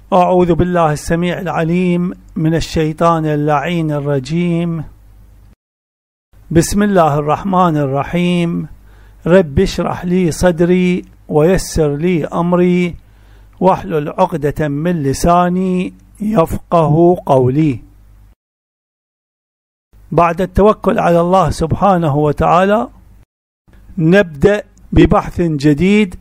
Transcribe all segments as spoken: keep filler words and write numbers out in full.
أعوذ بالله السميع العليم من الشيطان اللعين الرجيم. بسم الله الرحمن الرحيم. رب اشرح لي صدري ويسر لي أمري واحلل عقدة من لساني يفقه قولي. بعد التوكل على الله سبحانه وتعالى نبدأ ببحث جديد.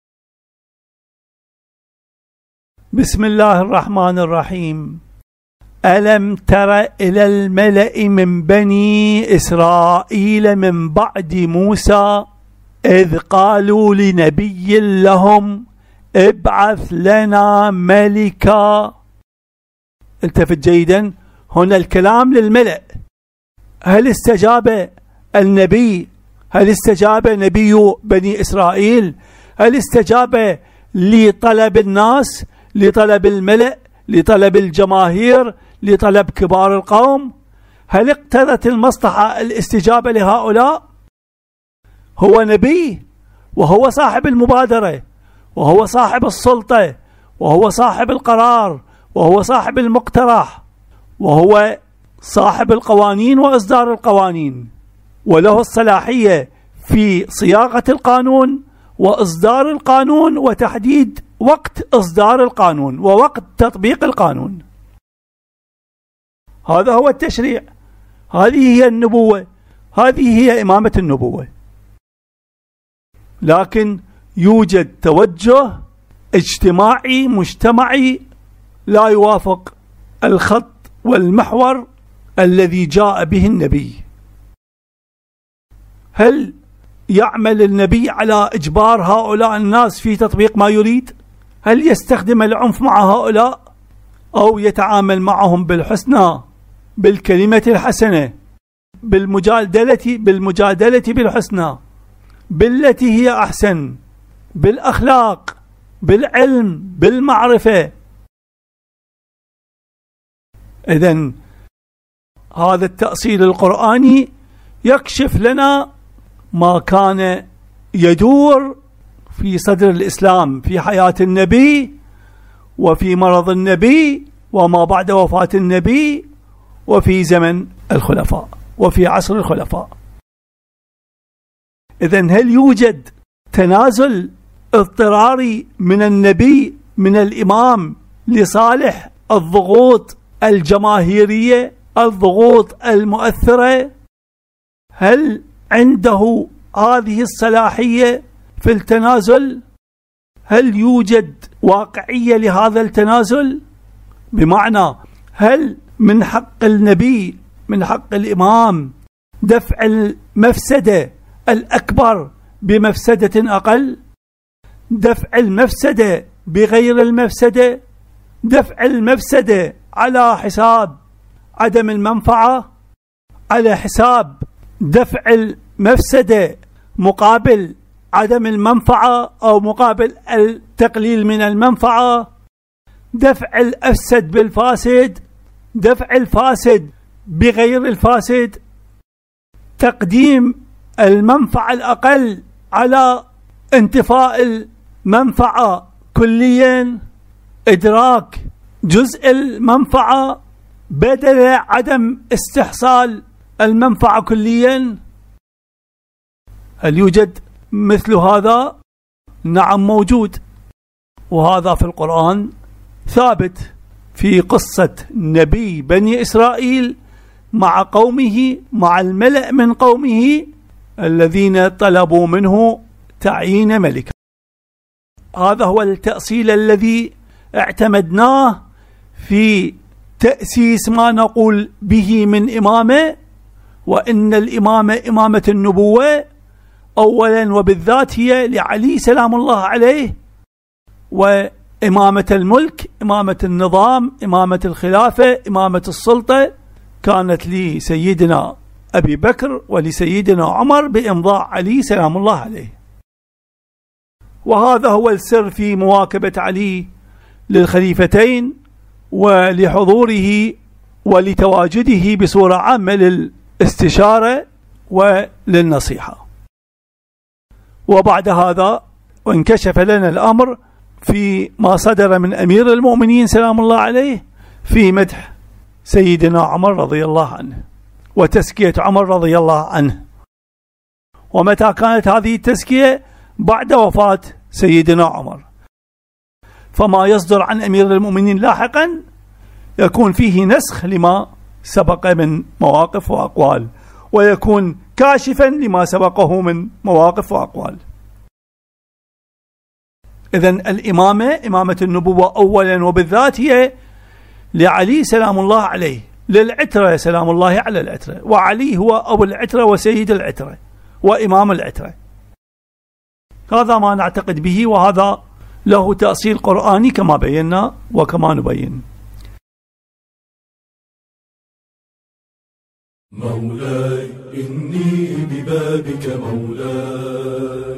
بسم الله الرحمن الرحيم. ألم تر إلى الملأ من بني إسرائيل من بعد موسى إذ قالوا لنبي لهم ابعث لنا ملكا. التفت جيدا، هنا الكلام للملأ. هل استجاب النبي؟ هل استجاب نبي بني إسرائيل؟ هل استجاب لطلب الناس، لطلب الملأ، لطلب الجماهير، لطلب كبار القوم؟ هل اقتضت المصلحة الاستجابة لهؤلاء؟ هو نبي، وهو صاحب المبادرة، وهو صاحب السلطة، وهو صاحب القرار، وهو صاحب المقترح، وهو صاحب القوانين وإصدار القوانين، وله الصلاحية في صياغة القانون وإصدار القانون وتحديد وقت إصدار القانون ووقت تطبيق القانون. هذا هو التشريع، هذه هي النبوة، هذه هي إمامة النبوة. لكن يوجد توجه اجتماعي مجتمعي لا يوافق الخط والمحور الذي جاء به النبي. هل يعمل النبي على إجبار هؤلاء الناس في تطبيق ما يريد؟ هل يستخدم العنف مع هؤلاء أو يتعامل معهم بالحسنى، بالكلمة الحسنة، بالمجادلة بالمجادلة بالحسنى، بالتي هي أحسن، بالأخلاق، بالعلم، بالمعرفة؟ إذن هذا التأصيل القرآني يكشف لنا ما كان يدور في صدر الإسلام في حياة النبي وفي مرض النبي وما بعد وفاة النبي وفي زمن الخلفاء وفي عصر الخلفاء. إذن هل يوجد تنازل اضطراري من النبي، من الإمام، لصالح الضغوط الجماهيرية، الضغوط المؤثرة؟ هل عنده هذه الصلاحية في التنازل؟ هل يوجد واقعية لهذا التنازل؟ بمعنى هل من حق النبي، من حق الإمام، دفع المفسدة الأكبر بمفسدة أقل؟ دفع المفسدة بغير المفسدة؟ دفع المفسدة على حساب عدم المنفعة، على حساب دفع المفسدة مقابل عدم المنفعة أو مقابل التقليل من المنفعة؟ دفع الأفسد بالفاسد، دفع الفاسد بغير الفاسد، تقديم المنفعة الأقل على انتفاء المنفعة كليا، إدراك جزء المنفعة بدل عدم استحصال المنفعة كليا. هل يوجد مثل هذا؟ نعم موجود، وهذا في القرآن ثابت في قصة نبي بني إسرائيل مع قومه، مع الملأ من قومه الذين طلبوا منه تعيين ملكا. هذا هو التأصيل الذي اعتمدناه في تأسيس ما نقول به من إمامة، وإن الإمامة إمامة النبوة أولا وبالذات هي لعلي سلام الله عليه، وإمامة الملك، إمامة النظام، إمامة الخلافة، إمامة السلطة كانت لسيدنا أبي بكر ولسيدنا عمر بإمضاء علي سلام الله عليه. وهذا هو السر في مواكبة علي للخليفتين ولحضوره ولتواجده بصورة عامة للاستشارة وللنصيحة. وبعد هذا وانكشف لنا الأمر في ما صدر من أمير المؤمنين سلام الله عليه في مدح سيدنا عمر رضي الله عنه وتزكية عمر رضي الله عنه. ومتى كانت هذه التزكية؟ بعد وفاة سيدنا عمر. فما يصدر عن أمير المؤمنين لاحقا يكون فيه نسخ لما سبق من مواقف وأقوال، ويكون كاشفا لما سبقه من مواقف وأقوال. إذن الإمامة، إمامة النبوة أولا وبالذات هي لعلي سلام الله عليه، للعترة سلام الله على العترة، وعلي هو أبو العترة وسيد العترة وإمام العترة. هذا ما نعتقد به، وهذا له تأصيل قرآني كما بينا وكما نبين. مولاي إني ببابك مولاي،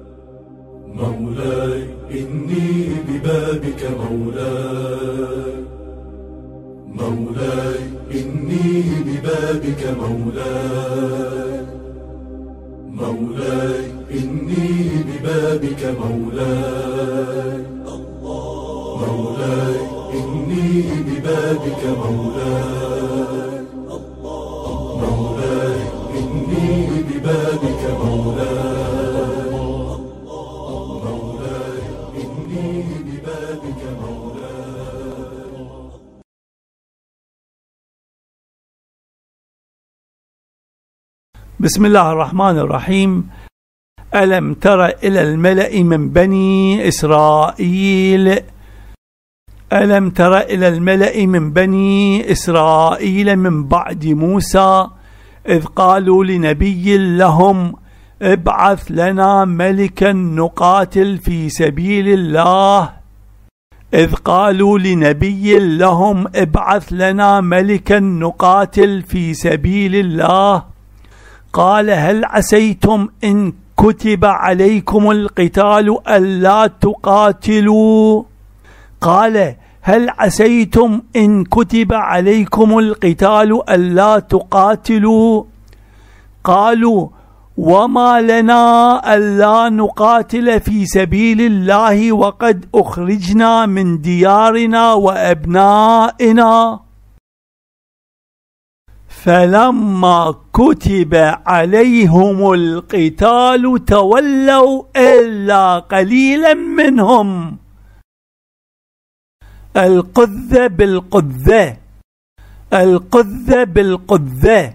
مولاي إني ببابك مولاي، مولاي إني ببابك مولاي، مولاي إني ببابك مولاي، مولاي إني ببابك مولاي، مولاي إني ببابك مولاي، مولاي إني ببابك مولاي. بسم الله الرحمن الرحيم. ألم تر إلى الملأ من بني إسرائيل ألم تر إلى الملأ من بني إسرائيل من بعد موسى إذ قالوا لنبي لهم ابعث لنا ملكا نقاتل في سبيل الله إذ قالوا لنبي لهم ابعث لنا ملكا نقاتل في سبيل الله قال هل عسيتم إن كتب عليكم القتال ألا تقاتلوا قال هل عسيتم إن كتب عليكم القتال ألا تقاتلوا قالوا وما لنا ألا نقاتل في سبيل الله وقد أخرجنا من ديارنا وأبنائنا فلما كتب عليهم القتال تولوا إلا قليلا منهم. القذة بالقذة، القذة بالقذة.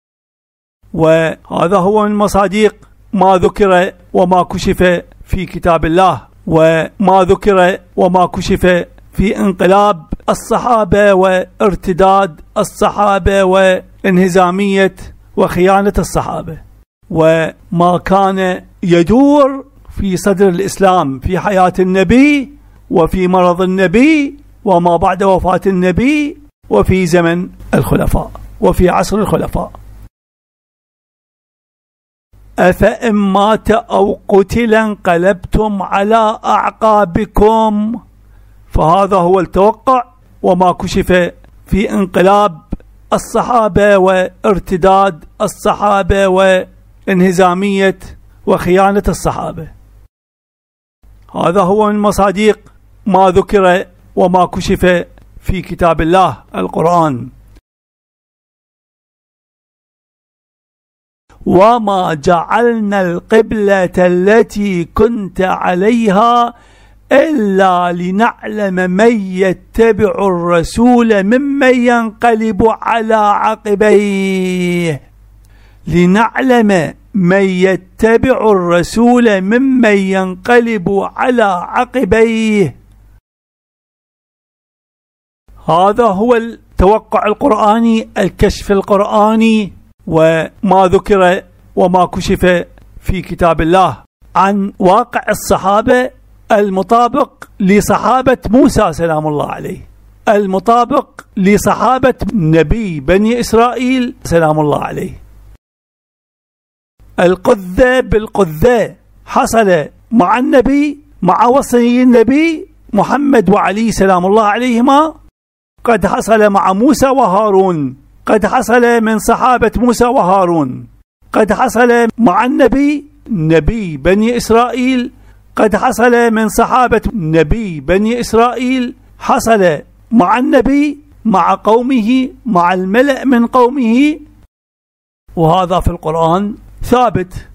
وهذا هو من مصادق ما ذكر وما كشف في كتاب الله، وما ذكر وما كشف في انقلاب الصحابة وارتداد الصحابة وانهزامية وخيانة الصحابة، وما كان يدور في صدر الإسلام في حياة النبي وفي مرض النبي وما بعد وفاة النبي وفي زمن الخلفاء وفي عصر الخلفاء. أفإن مات أو قتل انقلبتم على أعقابكم. فهذا هو التوقع وما كشف في انقلاب الصحابة وارتداد الصحابة وانهزامية وخيانة الصحابة. هذا هو من مصادق ما ذكر وما كشف في كتاب الله القرآن. وما جعلنا القبلة التي كنت عليها إلا لنعلم من يتبع الرسول ممن ينقلب على عقبيه لنعلم من يتبع الرسول ممن ينقلب على عقبيه. هذا هو التوقع القرآني، الكشف القرآني، وما ذكر وما كشف في كتاب الله عن واقع الصحابة المطابق لصحابة موسى سلام الله عليه، المطابق لصحابة نبي بني إسرائيل سلام الله عليه. القذة بالقذة حصل مع النبي، مع وصي النبي محمد وعلي سلام الله عليهما، قد حصل مع موسى وهارون، قد حصل من صحابة موسى وهارون، قد حصل مع النبي نبي بني إسرائيل قد حصل من صحابة نبي بني إسرائيل، حصل مع النبي مع قومه مع الملأ من قومه، وهذا في القرآن ثابت.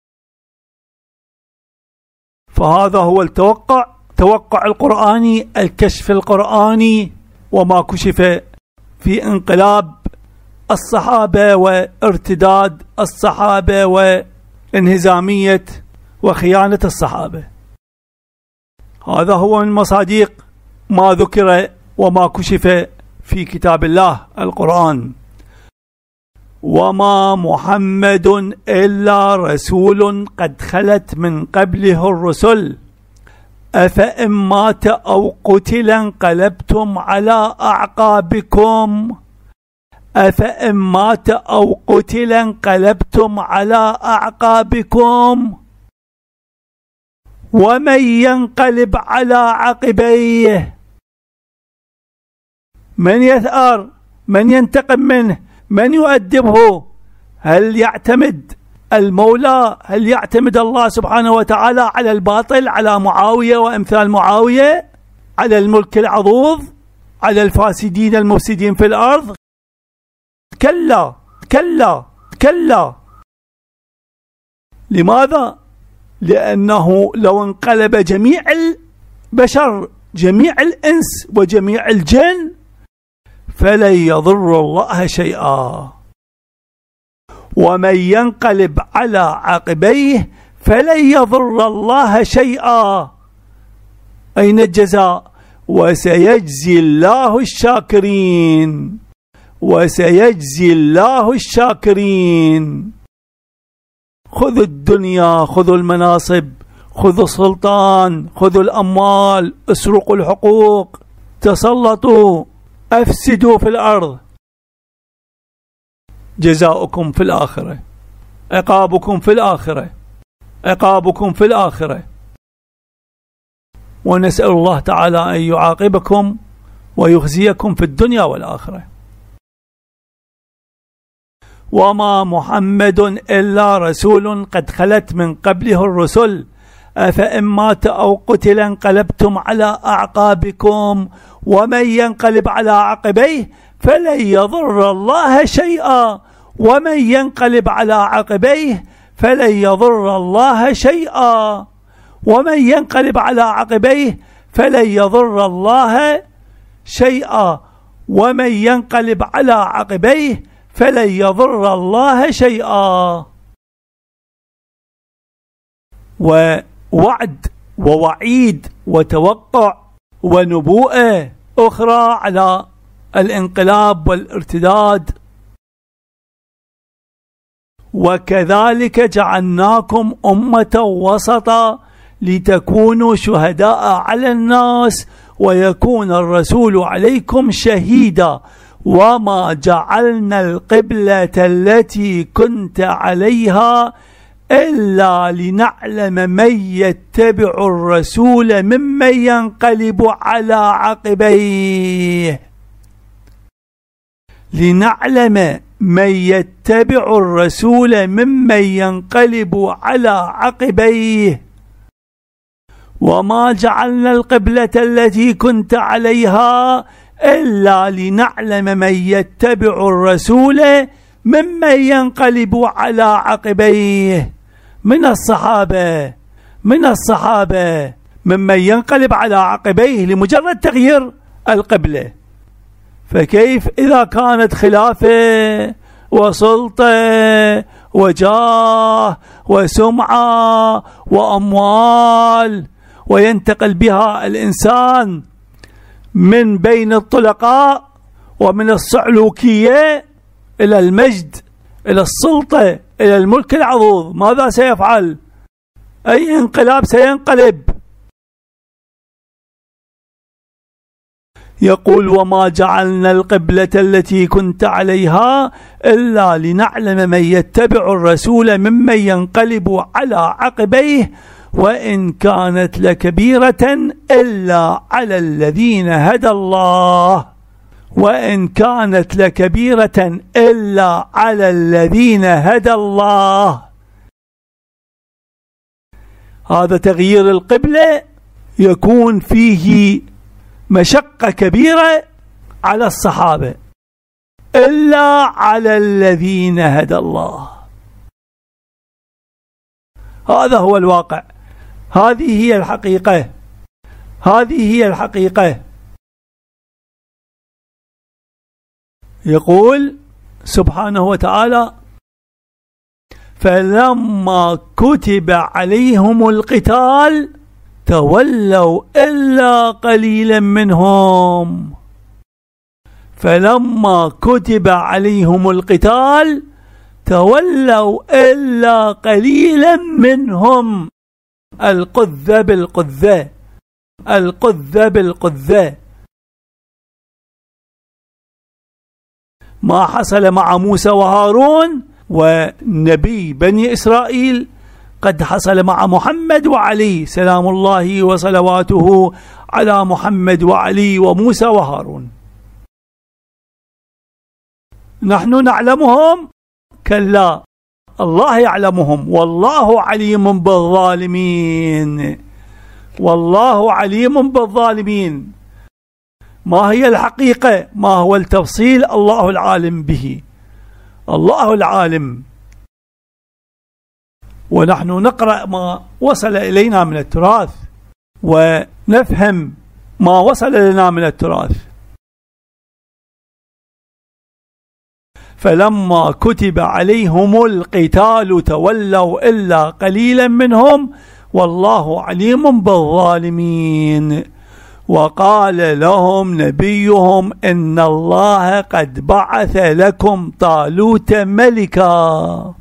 فهذا هو التوقع، توقع القرآني، الكشف القرآني، وما كشف في انقلاب الصحابة وارتداد الصحابة وانهزامية وخيانة الصحابة. هذا هو من مصادق ما ذكر وما كشف في كتاب الله القرآن. وما محمد إلا رسول قد خلت من قبله الرسل أفإن مات أو قتل انقلبتم على أعقابكم أفإن مات أو قتل انقلبتم على أعقابكم ومن ينقلب على عقبيه، من يثأر، من ينتقم منه، من يؤدبه؟ هل يعتمد المولى، هل يعتمد الله سبحانه وتعالى على الباطل، على معاوية وأمثال معاوية، على الملك العضوض، على الفاسدين المفسدين في الأرض؟ كلا كلا كلا. لماذا؟ لأنه لو انقلب جميع البشر، جميع الإنس وجميع الجن، فلن يضر الله شيئا. ومن ينقلب على عقبيه فلن يضر الله شيئا. أين الجزاء؟ وسيجزي الله الشاكرين، وسيجزي الله الشاكرين. خذوا الدنيا، خذوا المناصب، خذوا السلطان، خذوا الأموال، اسرقوا الحقوق، تسلطوا، أفسدوا في الأرض، جزاؤكم في الآخرة، عقابكم في الآخرة، عقابكم في الآخرة. ونسأل الله تعالى أن يعاقبكم ويخزيكم في الدنيا والآخرة. وما محمد إلا رسول قد خلت من قبله الرسل أفإن مات أو قتل انقلبتم على أعقابكم ومن ينقلب على عقبيه فلن يضر الله شيئا. ومن ينقلب على عقبيه فلن يضر الله شيئا. ومن ينقلب على عقبيه فلن يضر الله شيئا. ومن ينقلب على عقبيه فلن يضر الله شيئا. ووعد ووعيد وتوقع ونبوءة أخرى على الانقلاب والارتداد. وكذلك جعلناكم أمة وسطا لتكونوا شهداء على الناس ويكون الرسول عليكم شهيدا وما جعلنا القبلة التي كنت عليها إلا لنعلم من يتبع الرسول ممن ينقلب على عقبيه. لنعلم من يتبع الرسول ممن ينقلب على عقبيه وما جعلنا القبلة التي كنت عليها إلا لنعلم من يتبع الرسول ممن ينقلب على عقبيه. من الصحابة من الصحابة ممن ينقلب على عقبيه لمجرد تغيير القبلة. فكيف إذا كانت خلافة وسلطة وجاه وسمعة وأموال وينتقل بها الإنسان من بين الطلقاء ومن الصعلوكية إلى المجد، إلى السلطة، إلى الملك العضوض، ماذا سيفعل؟ أي انقلاب سينقلب؟ يقول وما جعلنا القبلة التي كنت عليها إلا لنعلم من يتبع الرسول ممن ينقلب على عقبيه وإن كانت لكبيرة إلا على الذين هدى الله وإن كانت لكبيرة إلا على الذين هدى الله. هذا تغيير القبلة يكون فيه مشقة كبيرة على الصحابة إلا على الذين هدى الله. هذا هو الواقع، هذه هي الحقيقة، هذه هي الحقيقة. يقول سبحانه وتعالى: فلما كتب عليهم القتال تولوا إلا قليلا منهم. فلما كتب عليهم القتال تولوا إلا قليلا منهم. القذة بالقذة، القذة بالقذة. ما حصل مع موسى وهارون ونبي بني إسرائيل قد حصل مع محمد وعلي، سلام الله وصلواته على محمد وعلي وموسى وهارون. نحن نعلمهم؟ كلا، الله يعلمهم، والله عليم بالظالمين، والله عليم بالظالمين. ما هي الحقيقة؟ ما هو التفصيل؟ الله العالم به، الله العالم. ونحن نقرأ ما وصل إلينا من التراث ونفهم ما وصل لنا من التراث. فلما كتب عليهم القتال تولوا إلا قليلا منهم والله عليم بالظالمين. وقال لهم نبيهم إن الله قد بعث لكم طالوت ملكا.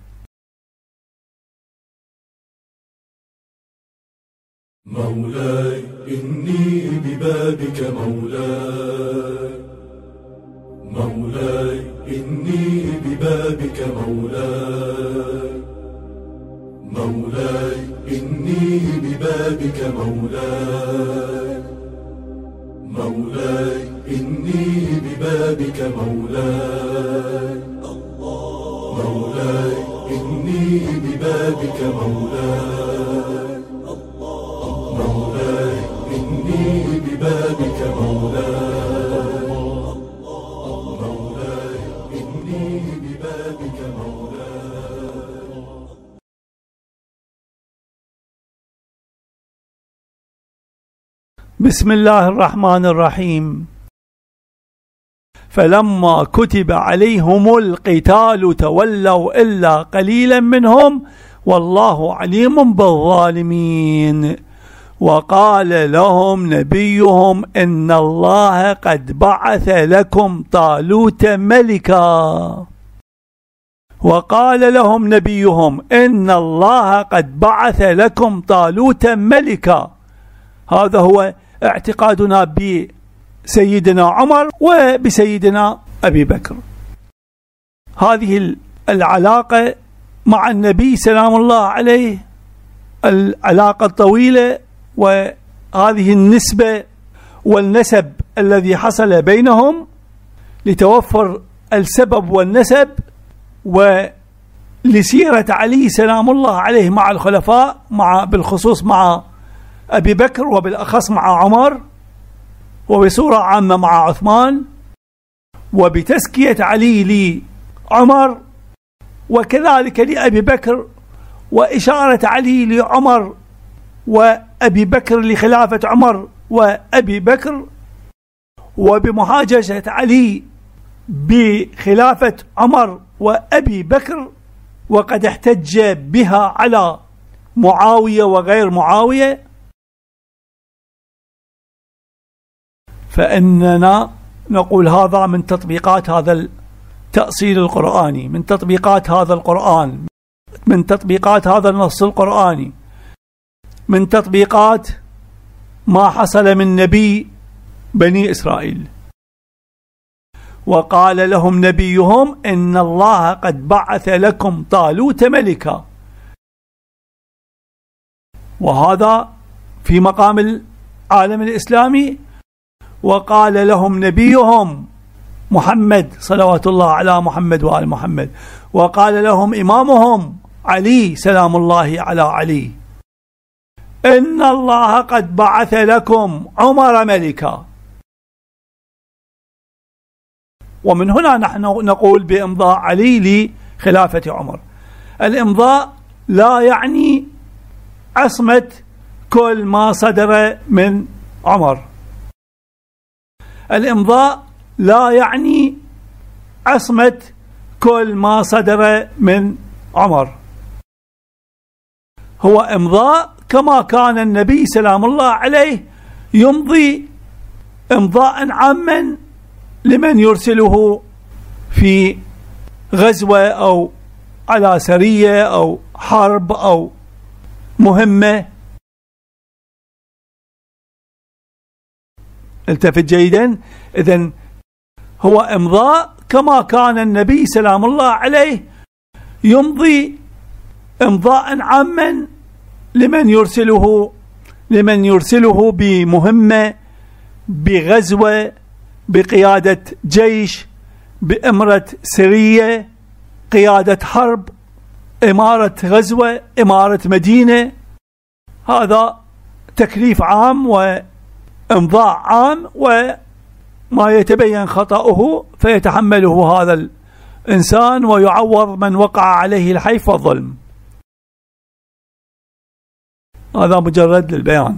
مولاي إني ببابك مولاي، مولاي إني ببابك مولاي، مولاي إني ببابك مولاي، مولاي إني ببابك مولاي، مولاي إني ببابك مولاي، مولاي إني ببابك مولاي، مولاي إني ببابك مولاي. بسم الله الرحمن الرحيم. فلما كتب عليهم القتال تولوا إلا قليلا منهم والله عليم بالظالمين. وقال لهم نبيهم إن الله قد بعث لكم طالوت ملكا. وقال لهم نبيهم إن الله قد بعث لكم طالوت ملكا. هذا هو اعتقادنا بسيدنا عمر وبسيدنا أبي بكر. هذه العلاقة مع النبي سلام الله عليه، العلاقة الطويلة، وهذه النسبة والنسب الذي حصل بينهم لتوفر السبب والنسب، ولسيرة علي سلام الله عليه مع الخلفاء، مع بالخصوص مع أبي بكر وبالأخص مع عمر، وبصورة عامة مع عثمان، وبتزكية علي لعمر وكذلك لأبي بكر، وإشارة علي لعمر وأبي بكر لخلافة عمر وأبي بكر، وبمحاججة علي بخلافة عمر وأبي بكر، وقد احتج بها على معاوية وغير معاوية. فإننا نقول هذا من تطبيقات هذا التأصيل القرآني، من تطبيقات هذا القرآن، من تطبيقات هذا النص القرآني، من تطبيقات ما حصل من نبي بني إسرائيل. وقال لهم نبيهم إن الله قد بعث لكم طالوت ملكا. وهذا في مقام العالم الإسلامي. وقال لهم نبيهم محمد صلوات الله على محمد وآل محمد. وقال لهم إمامهم علي سلام الله على علي. إن الله قد بعث لكم عمر ملكا. ومن هنا نحن نقول بإمضاء علي لخلافة عمر. الإمضاء لا يعني عصمة كل ما صدر من عمر. الإمضاء لا يعني عصمة كل ما صدر من عمر. هو إمضاء كما كان النبي سلام الله عليه يمضي إمضاء عاما لمن يرسله في غزوة أو على سرية أو حرب أو مهمة. التفت جيدا. إذن هو إمضاء كما كان النبي سلام الله عليه يمضي إمضاء عاما لمن يرسله لمن يرسله بمهمة، بغزوة، بقيادة جيش، بإمرة سرية، قيادة حرب، إمارة غزوة، إمارة مدينة. هذا تكليف عام وإمضاء عام، وما يتبين خطأه فيتحمله هذا الإنسان ويعوض من وقع عليه الحيف والظلم. هذا مجرد للبيان.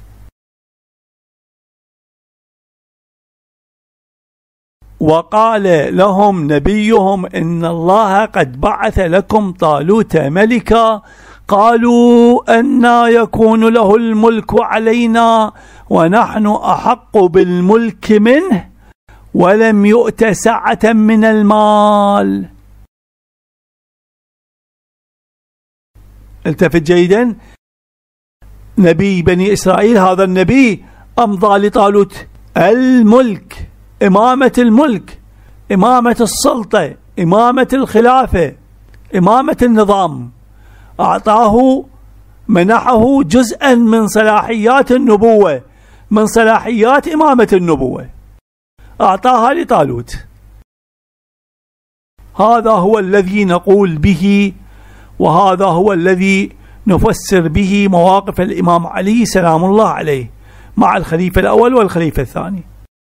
وقال لهم نبيهم إن الله قد بعث لكم طالوت ملكا قالوا أنى يكون له الملك علينا ونحن أحق بالملك منه ولم يؤت سعة من المال. التفت جيدا. نبي بني إسرائيل هذا النبي أمضى لطالوت الملك، إمامة الملك، إمامة السلطة، إمامة الخلافة، إمامة النظام. أعطاه منحه جزءا من صلاحيات النبوة، من صلاحيات إمامة النبوة، أعطاها لطالوت. هذا هو الذي نقول به، وهذا هو الذي نفسر به مواقف الإمام علي سلام الله عليه مع الخليفة الأول والخليفة الثاني.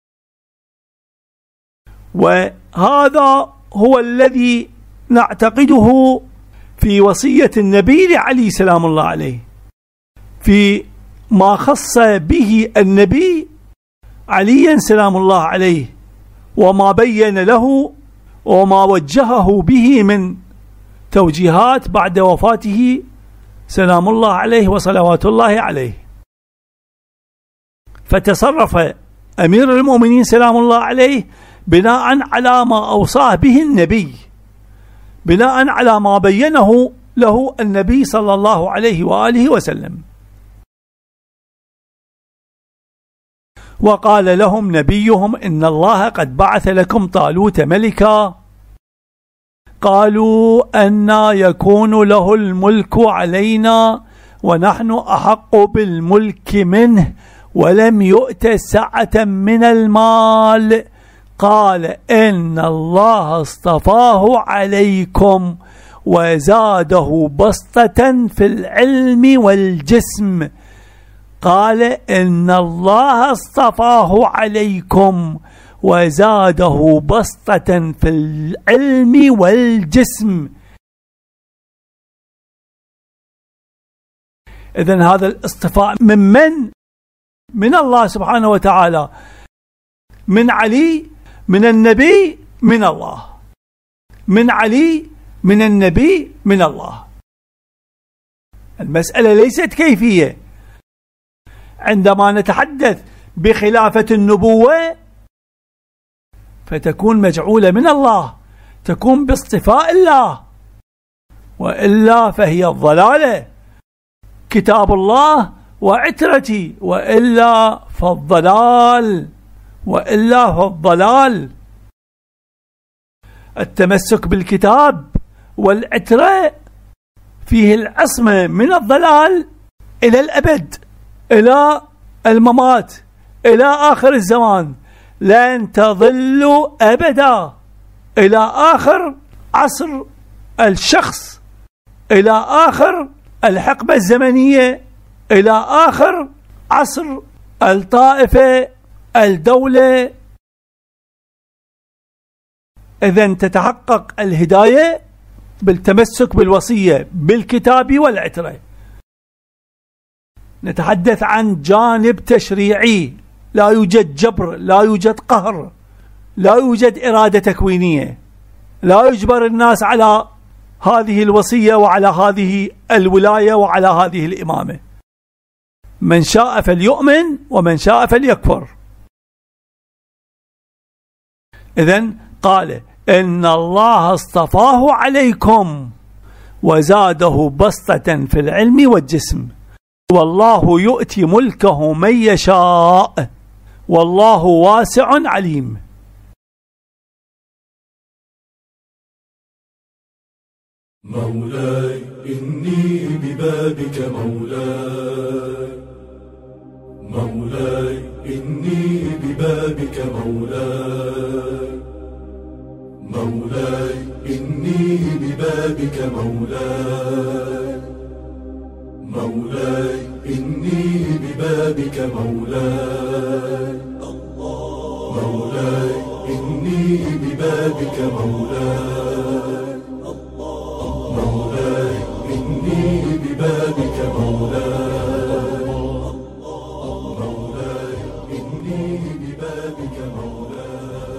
وهذا هو الذي نعتقده في وصية النبي لعلي سلام الله عليه، في ما خص به النبي عليا سلام الله عليه، وما بين له وما وجهه به من توجيهات بعد وفاته سلام الله عليه وصلوات الله عليه. فتصرف أمير المؤمنين سلام الله عليه بناء على ما أوصاه به النبي، بناء على ما بينه له النبي صلى الله عليه وآله وسلم. وقال لهم نبيهم إن الله قد بعث لكم طالوت ملكا قالوا أنى يكون له الملك علينا ونحن أحق بالملك منه ولم يؤت سعة من المال. قال إن الله اصطفاه عليكم وزاده بسطة في العلم والجسم. قال إن الله اصطفاه عليكم وزاده بسطة في العلم والجسم. إذن هذا الاصطفاء من من؟ من الله سبحانه وتعالى، من علي، من النبي، من الله، من علي، من النبي، من الله. المسألة ليست كيفية. عندما نتحدث بخلافة النبوة فتكون مجعولة من الله، تكون باصطفاء الله، وإلا فهي الضلالة. كتاب الله وعترتي، وإلا فالضلال، وإلا فالضلال. التمسك بالكتاب والعترة فيه العصمة من الضلال إلى الأبد، إلى الممات، إلى آخر الزمان، لن تضلوا أبدا، إلى آخر عصر الشخص، إلى آخر الحقبة الزمنية إلى آخر عصر الطائفة الدولة. إذن تتحقق الهداية بالتمسك بالوصية بالكتاب والعترة. نتحدث عن جانب تشريعي، لا يوجد جبر، لا يوجد قهر، لا يوجد إرادة تكوينية، لا يجبر الناس على هذه الوصية وعلى هذه الولاية وعلى هذه الإمامة. من شاء فليؤمن ومن شاء فليكفر. إذن قال إن الله اصطفاه عليكم وزاده بسطة في العلم والجسم والله يؤتي ملكه من يشاء والله واسع عليم. مولاي إني ببابك مولاي، مولاي إني ببابك مولاي، مولاي إني ببابك مولاي، مولاي إني ببابك مولاي، مولاي إني ببابك مولاي، مولاي إني ببابك مولاي، مولاي إني ببابك مولاي.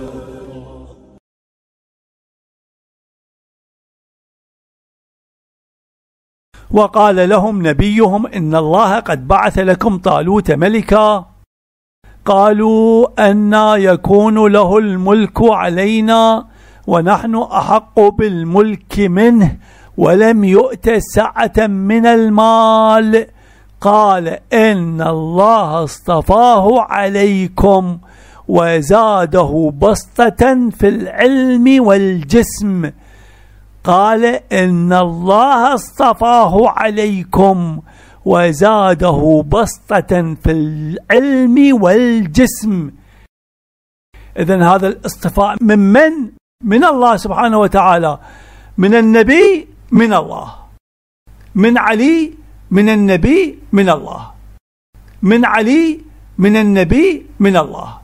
وقال لهم نبيهم إن الله قد بعث لكم طالوت ملكا. قالوا أنى يكون له الملك علينا ونحن أحق بالملك منه ولم يؤت سعة من المال. قال إن الله اصطفاه عليكم وزاده بسطة في العلم والجسم. قال إن الله اصطفاه عليكم وزاده بسطة في العلم والجسم. إذن هذا الاصطفاء من من؟ من الله سبحانه وتعالى، من النبي من الله، من علي من النبي من الله، من علي من النبي من الله.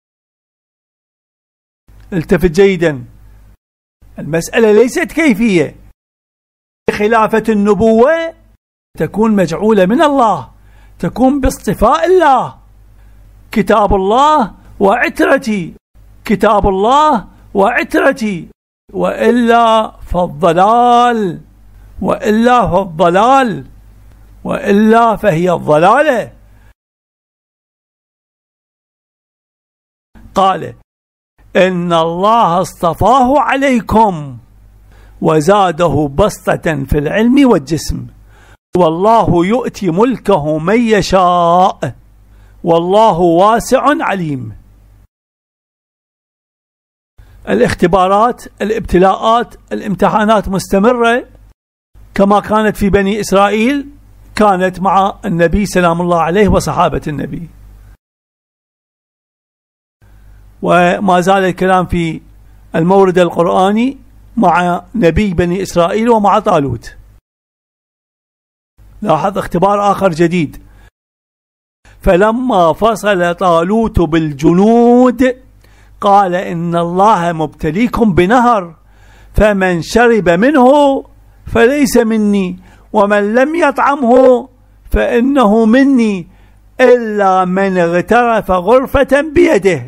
التفت جيدا، المسألة ليست كيفية. خلافة النبوة تكون مجعولة من الله، تكون باصطفاء الله. كتاب الله وعترتي، كتاب الله وعترتي، وإلا فالضلال، وإلا فالضلال، وإلا فهي الضلالة. قال إن الله اصطفاه عليكم وزاده بسطة في العلم والجسم والله يؤتي ملكه من يشاء والله واسع عليم. الاختبارات، الابتلاءات، الامتحانات مستمرة كما كانت في بني إسرائيل، كانت مع النبي سلام الله عليه وصحابة النبي. وما زال الكلام في المورد القرآني مع نبي بني إسرائيل ومع طالوت. لاحظ اختبار آخر جديد. فلما فصل طالوت بالجنود قال إن الله مبتليكم بنهر فمن شرب منه فليس مني ومن لم يطعمه فإنه مني إلا من اغترف غرفة بيده.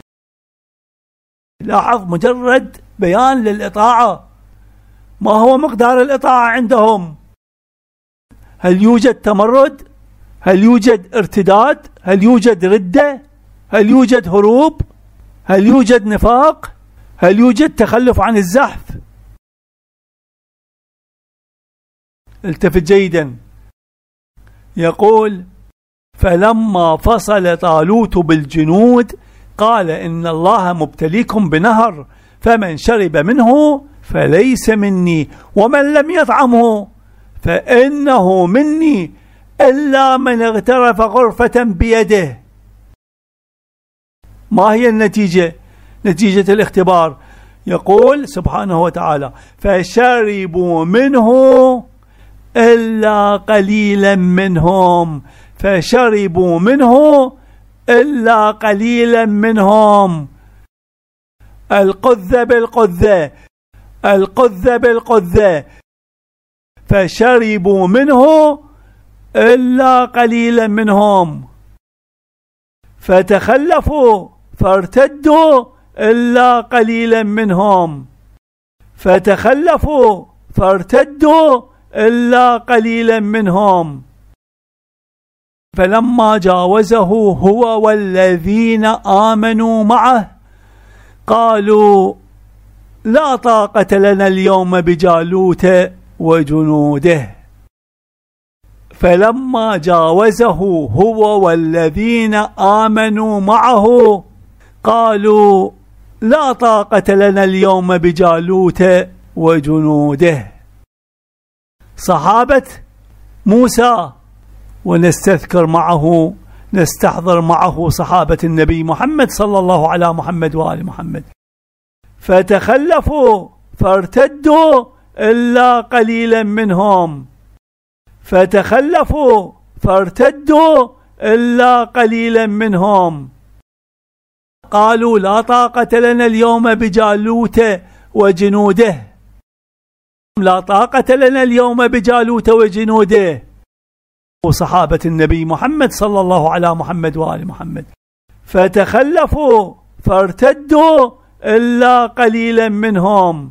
لاحظ مجرد بيان للإطاعة. ما هو مقدار الإطاعة عندهم؟ هل يوجد تمرد؟ هل يوجد ارتداد؟ هل يوجد ردة؟ هل يوجد هروب؟ هل يوجد نفاق؟ هل يوجد تخلف عن الزحف؟ التفت جيدا. يقول فلما فصل طالوت بالجنود قال إن الله مبتليكم بنهر فمن شرب منه فليس مني ومن لم يطعمه فإنه مني إلا من اغترف غرفة بيده. ما هي النتيجة؟ نتيجة الاختبار. يقول سبحانه وتعالى فشربوا منه إلا قليلا منهم فشربوا منه إلا قليلا منهم. القذة بالقذة، القذة بالقذة. فشربوا منه إلا قليلا منهم، فتخلفوا فارتدوا إلا قليلا منهم، فتخلفوا فارتدوا إلا قليلا منهم. فلما جاوزه هو والذين آمنوا معه قالوا لا طاقة لنا اليوم بجالوت وجنوده. فلما جاوزه هو والذين آمنوا معه قالوا لا طاقة لنا اليوم بجالوت وجنوده. صحابة موسى، ونستذكر معه نستحضر معه صحابة النبي محمد صلى الله على محمد وآل محمد. فتخلفوا فارتدوا إلا قليلا منهم، فتخلفوا فارتدوا إلا قليلا منهم. قالوا لا طاقة لنا اليوم بجالوت وجنوده، لا طاقة لنا اليوم بجالوت وجنوده. وصحابة النبي محمد صلى الله على محمد وآل محمد. فتخلفوا فارتدوا إلا قليلا منهم،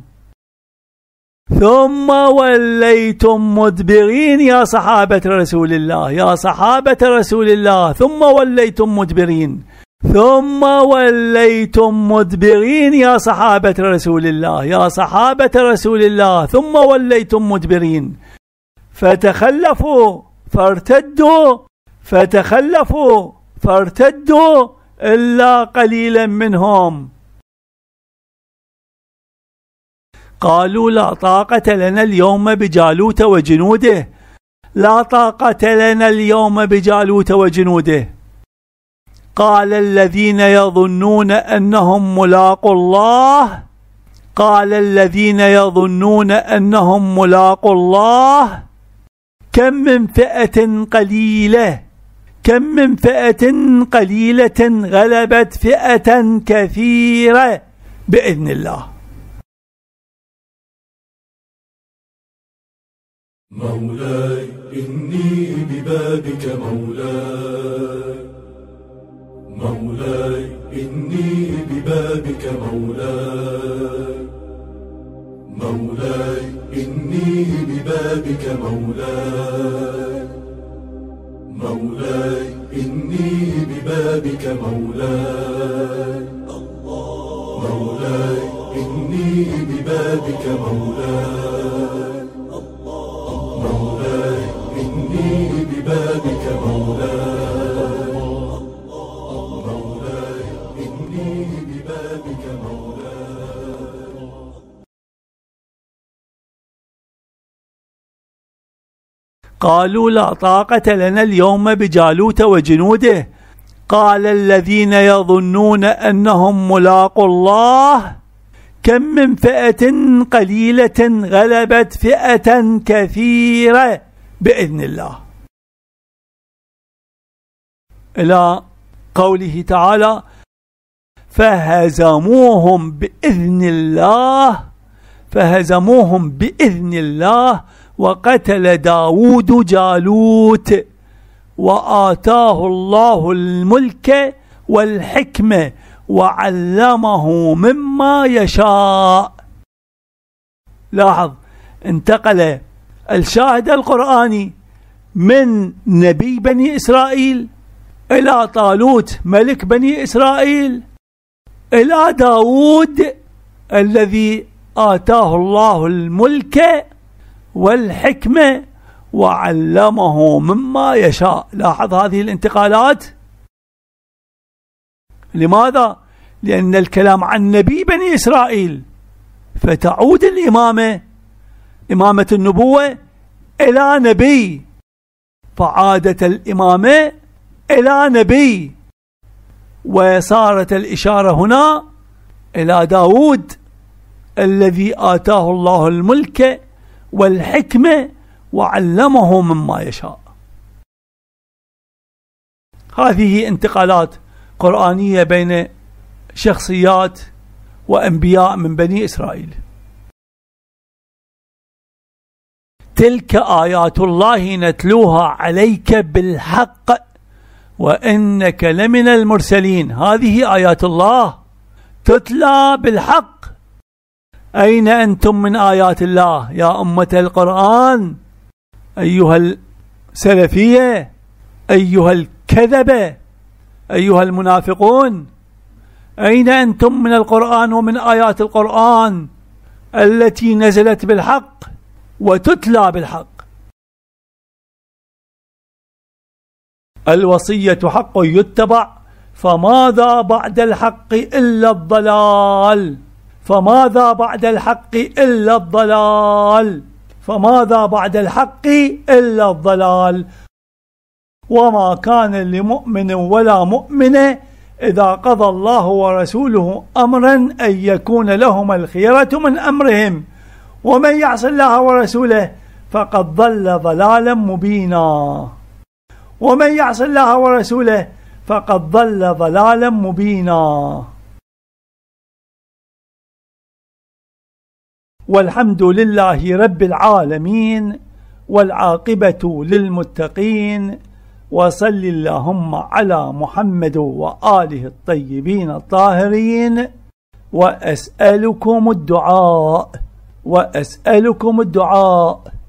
ثم وليتم مدبرين. يا صحابة رسول الله، يا صحابة رسول الله، ثم وليتم مدبرين، ثم وليتم مدبرين. يا صحابة رسول الله، يا صحابة رسول الله، ثم وليتم مدبرين. فتخلفوا فارتدوا فتخلفوا فارتدوا إلا قليلا منهم. قالوا لا طاقة لنا اليوم بجالوت وجنوده، لا طاقة لنا اليوم بجالوت وجنوده. قال الذين يظنون أنهم ملاقوا الله قال الذين يظنون أنهم ملاقوا الله كم من فئة قليلة كم من فئة قليلة غلبت فئة كثيرة بإذن الله. مولاي إني ببابك مولاي، مولاي إني ببابك مولاي، مولاي إني ببابك مولاي، مولاي إني ببابك مولاي، مولاي إني ببابك مولاي، مولاي إني ببابك مولاي، مولاي إني ببابك مولاي. قالوا لا طاقة لنا اليوم بجالوت وجنوده. قال الذين يظنون أنهم ملاقوا الله كم من فئة قليلة غلبت فئة كثيرة بإذن الله. إلى قوله تعالى فهزموهم بإذن الله فهزموهم بإذن الله وقتل داود جالوت وآتاه الله الملك والحكمة وعلمه مما يشاء. لاحظ، انتقل الشاهد القرآني من نبي بني إسرائيل إلى طالوت ملك بني إسرائيل إلى داود الذي آتاه الله الملك والحكمة وعلمه مما يشاء. لاحظ هذه الانتقالات. لماذا؟ لأن الكلام عن نبي بني إسرائيل، فتعود الإمامة إمامة النبوة إلى نبي، فعادت الإمامة إلى نبي، وصارت الإشارة هنا إلى داود الذي آتاه الله الملك والحكمة وعلمه مما يشاء. هذه انتقالات قرآنية بين شخصيات وأنبياء من بني إسرائيل. تلك آيات الله نتلوها عليك بالحق وإنك لمن المرسلين. هذه آيات الله تتلى بالحق. أين أنتم من آيات الله يا أمة القرآن؟ أيها السلفية، أيها الكذبة، أيها المنافقون، أين أنتم من القرآن ومن آيات القرآن التي نزلت بالحق وتتلى بالحق؟ الوصية حق يتبع، فماذا بعد الحق إلا الضلال، فماذا بعد الحق إلا الضلال، فماذا بعد الحق إلا الضلال. وما كان لمؤمن ولا مؤمنة إذا قضى الله ورسوله أمرا أن يكون لهم الخيرة من أمرهم ومن يعص الله ورسوله فقد ضل ضلالا مبينا، ومن يعص الله ورسوله فقد ضل ضلالا مبينا. والحمد لله رب العالمين والعاقبة للمتقين، وصل اللهم على محمد وآله الطيبين الطاهرين. وأسألكم الدعاء وأسألكم الدعاء